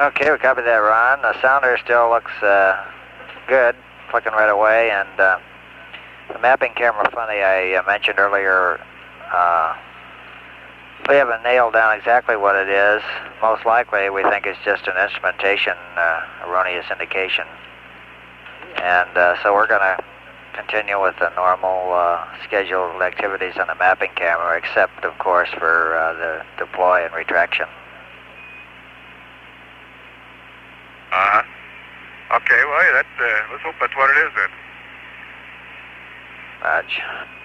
Okay, we copy that, Ron. The sounder still looks good, clicking right away, and the mapping camera funny I mentioned earlier, we haven't nailed down exactly what it is. Most likely, we think it's just an instrumentation erroneous indication. And so we're going to continue with the normal scheduled activities on the mapping camera, except, of course, for the deploy and retraction. Okay, well, let's hope that's what it is then. Roger.